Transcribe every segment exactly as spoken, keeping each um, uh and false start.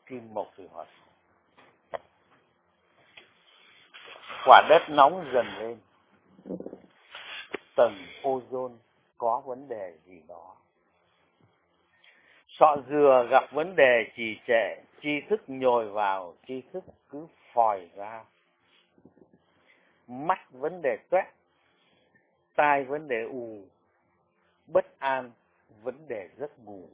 kim mộc thủy hỏa. Quả đất nóng dần lên, tầng ozone có vấn đề gì đó. Sọ dừa gặp vấn đề trì trệ, tri thức nhồi vào, tri thức cứ phòi ra. Mắt vấn đề toét, tai vấn đề ù, bất an vấn đề giấc ngủ.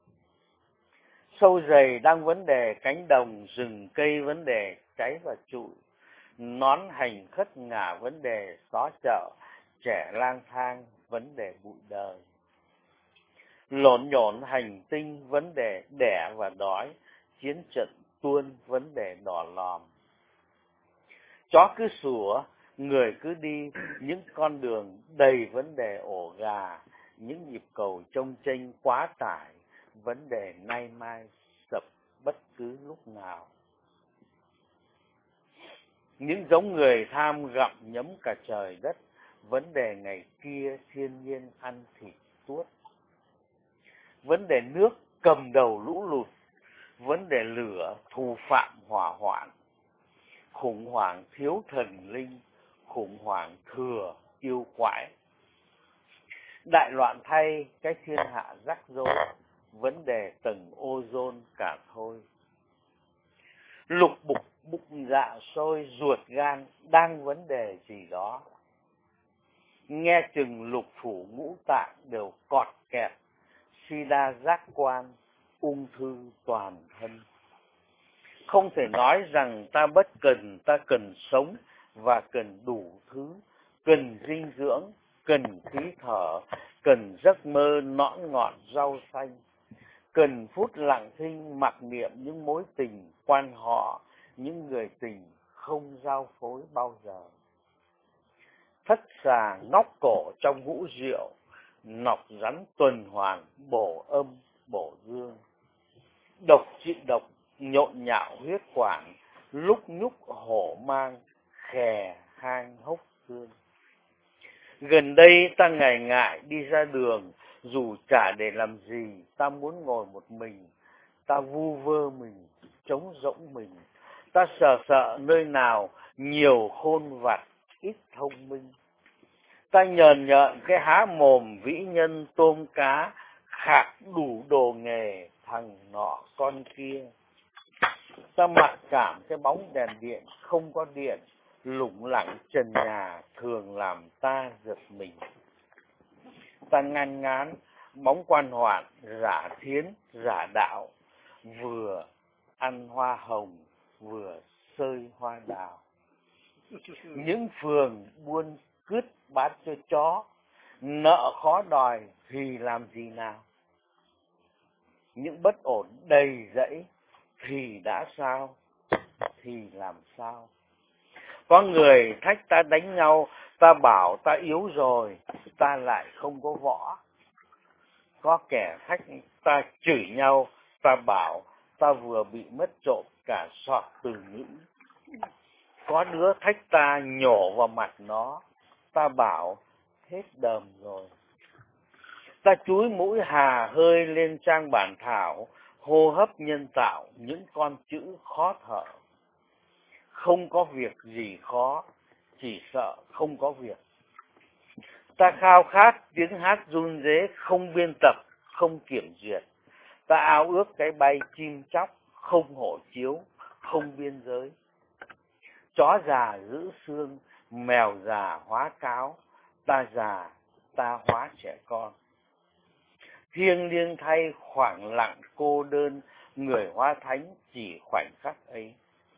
Sâu dày đang vấn đề cánh đồng, rừng cây vấn đề cháy và trụi. Nón hành khất ngả vấn đề xó chợ, trẻ lang thang vấn đề bụi đời. Lộn nhổn hành tinh vấn đề đẻ và đói, chiến trận tuôn vấn đề đỏ lòm. Chó cứ sủa, người cứ đi, những con đường đầy vấn đề ổ gà, những nhịp cầu chông chênh quá tải, vấn đề nay mai sập bất cứ lúc nào. Những giống người tham gặm nhấm cả trời đất, vấn đề ngày kia thiên nhiên ăn thịt tuốt. Vấn đề nước cầm đầu lũ lụt, vấn đề lửa thù phạm hỏa hoạn. Khủng hoảng thiếu thần linh, khủng hoảng thừa yêu quái. Đại loạn thay cái thiên hạ rắc rối, vấn đề tầng ozone cả thôi. Lục bục bụng dạ sôi ruột gan đang vấn đề gì đó. Nghe chừng lục phủ ngũ tạng đều cọt kẹt, sida giác quan, ung thư toàn thân. Không thể nói rằng ta bất cần, ta cần sống và cần đủ thứ, cần dinh dưỡng, cần khí thở, cần giấc mơ nõn ngọt rau xanh, cần phút lặng thinh mặc niệm những mối tình quan họ, những người tình không giao phối bao giờ. Thất xà ngóc cổ trong hũ rượu, nọc rắn tuần hoàn bổ âm bổ dương. Độc trị độc nhộn nhạo huyết quản, lúc nhúc hổ mang, khè hang hốc xương. Gần đây ta ngại ngại đi ra đường, dù chả để làm gì, ta muốn ngồi một mình, ta vu vơ mình, trống rỗng mình, ta sợ sợ nơi nào nhiều khôn vặt, ít thông minh. Ta nhờn nhợn cái há mồm vĩ nhân tôm cá, khạc đủ đồ nghề thằng nọ con kia. Ta mặc cảm cái bóng đèn điện không có điện, lủng lẳng trần nhà thường làm ta giật mình. Ta ngăn ngán bóng quan hoạn, giả thiến, giả đạo, vừa ăn hoa hồng, vừa sơi hoa đào. Những phường buôn cứt bán cho chó, nợ khó đòi thì làm gì nào? Những bất ổn đầy rẫy thì đã sao? Thì làm sao? Có người thách ta đánh nhau, ta bảo ta yếu rồi, ta lại không có võ. Có kẻ thách ta chửi nhau, ta bảo ta vừa bị mất trộm cả sọt từ ngữ. Có đứa thách ta nhổ vào mặt nó, ta bảo hết đờm rồi. Ta chúi mũi hà hơi lên trang bản thảo, hô hấp nhân tạo những con chữ khó thở. Không có việc gì khó, chỉ sợ không có việc. Ta khao khát tiếng hát run rế, không biên tập, không kiểm duyệt. Ta ao ước cái bay chim chóc, không hộ chiếu, không biên giới. Chó già giữ xương, mèo già hóa cáo, ta già, ta hóa trẻ con. Thiêng liêng thay khoảng lặng cô đơn, người hóa thánh chỉ khoảnh khắc ấy.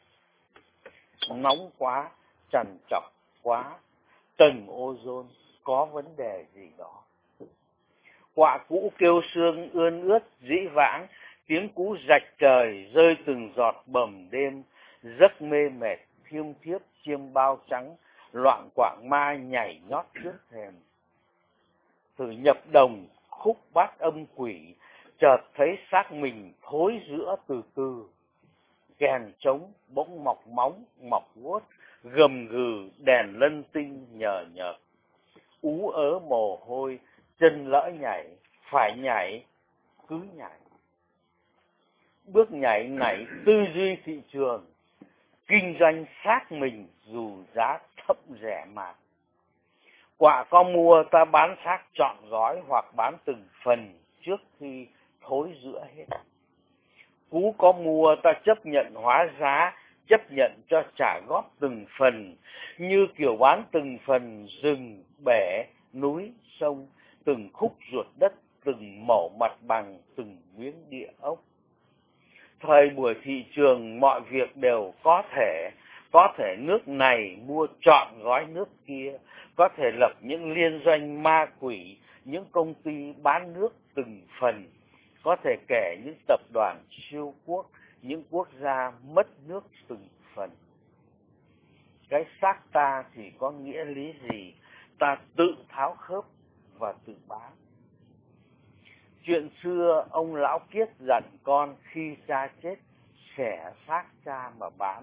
Nóng quá, trằn trọc quá, tầng ozone có vấn đề gì đó. Quạ cũ kêu sương ươn ướt dĩ vãng, tiếng cú rạch trời rơi từng giọt bầm đêm, giấc mê mệt thiêm thiếp chiêm bao trắng, loạn quạng ma nhảy nhót trước thềm. Thử nhập đồng khúc bát âm quỷ, chợt thấy xác mình thối rữa từ từ. Kèn trống bỗng mọc móng mọc guốt, gầm gừ đèn lân tinh nhờ nhợt. Ú ớ mồ hôi, chân lỡ nhảy, phải nhảy, cứ nhảy. bước nhảy nảy tư duy thị trường, kinh doanh xác mình dù giá thấp rẻ mạt. Quả có mua ta bán xác trọn gói hoặc bán từng phần trước khi thối rữa hết. Cú có mua ta chấp nhận hóa giá, chấp nhận cho trả góp từng phần, như kiểu bán từng phần rừng, bể, núi, sông, từng khúc ruột đất, từng mẩu mặt bằng, từng miếng địa ốc. Thời buổi thị trường mọi việc đều có thể, có thể nước này mua trọn gói nước kia, có thể lập những liên doanh ma quỷ, những công ty bán nước từng phần, có thể kể những tập đoàn siêu quốc, những quốc gia mất nước từng phần. Cái xác ta thì có nghĩa lý gì? Ta tự tháo khớp và tự bán. Chuyện xưa ông lão Kiết dặn con khi cha chết xẻ xác cha mà bán.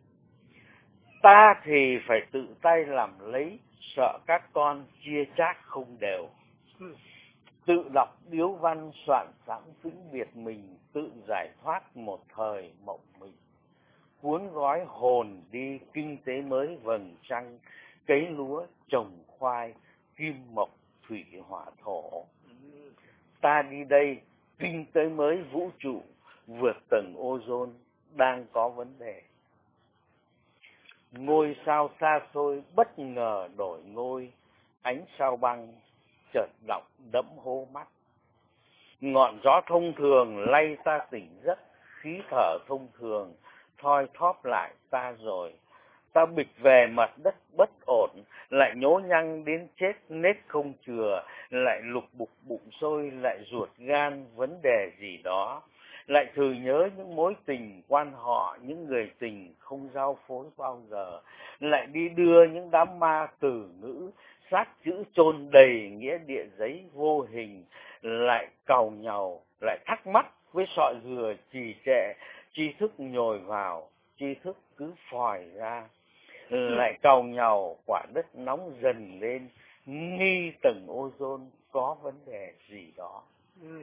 Ta thì phải tự tay làm lấy, sợ các con chia chác không đều. Tự đọc điếu văn soạn sẵn vĩnh biệt mình, tự giải thoát một thời mộng mình. Cuốn gói hồn đi kinh tế mới vầng trăng, cấy lúa trồng khoai, kim mộc thủy hỏa thổ. Ta đi đây, kinh tế mới vũ trụ, vượt tầng ozone đang có vấn đề. Ngôi sao xa xôi bất ngờ đổi ngôi, ánh sao băng chợt động đẫm hố mắt. Ngọn gió thông thường lay ta tỉnh giấc, khí thở thông thường thoi thóp lại ta rồi. Ta bịch về mặt đất bất ổn, lại nhố nhăng đến chết nết không chừa, lại lục bục bụng sôi, lại ruột gan vấn đề gì đó, lại thử nhớ những mối tình quan họ, những người tình không giao phối bao giờ, lại đi đưa những đám ma từ ngữ, sát chữ chôn đầy nghĩa địa giấy vô hình, lại càu nhàu, lại thắc mắc với sọi dừa trì trệ, tri thức nhồi vào, tri thức cứ phòi ra, lại càu nhàu quả đất nóng dần lên, nghi tầng ozone có vấn đề gì đó. Ừ.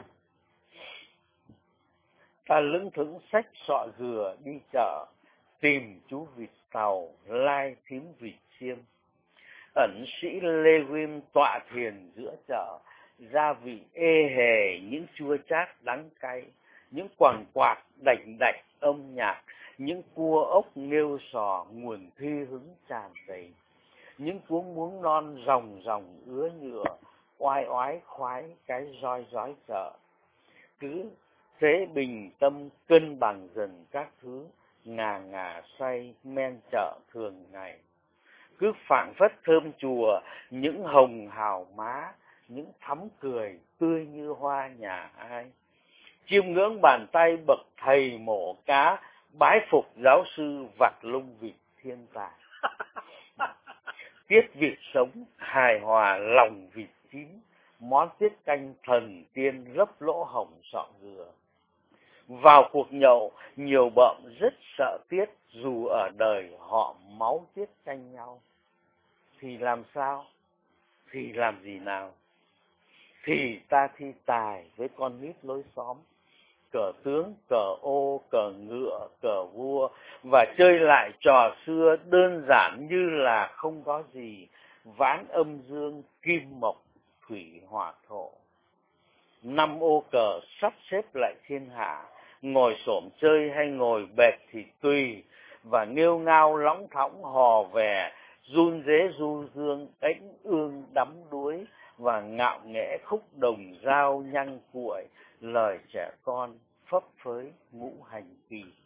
Ta lững thững xách sọ dừa đi chợ, tìm chú vịt tàu, lai thím vịt xiêm. Ẩn sĩ Lê Guim tọa thiền giữa chợ, gia vị ê hề những chua chát đắng cay, những quằn quạt đành đạch âm nhạc, những cua ốc nêu sò nguồn thi hứng tràn đầy, những cuống muống non ròng ròng ứa nhựa, oai oái khoái cái roi rói chợ. Cứ thế bình tâm cân bằng dần các thứ, ngà ngà say men chợ thường ngày. Cứ phảng phất thơm chùa những hồng hào má, những thắm cười tươi như hoa nhà ai. Chiêm ngưỡng bàn tay bậc thầy mổ cá, bái phục giáo sư vặt lông vịt thiên tài. Tiết vịt sống hài hòa lòng vịt chín, món tiết canh thần tiên lấp lỗ hồng sọ dừa. Vào cuộc nhậu nhiều bợm rất sợ tiết, dù ở đời họ máu tiết tranh nhau. Thì làm sao? Thì làm gì nào? Thì ta thi tài với con nít lối xóm, cờ tướng, cờ ô, cờ ngựa, cờ vua, và chơi lại trò xưa đơn giản như là không có gì, ván âm dương, kim mộc, thủy hỏa thổ. Năm ô cờ sắp xếp lại thiên hạ, ngồi xổm chơi hay ngồi bệt thì tùy, và nghêu ngao lõng thõng hò về, run rế du dương, đánh ương đắm đuối, và ngạo nghễ khúc đồng dao nhăng cuội, lời trẻ con phấp phới ngũ hành kỳ.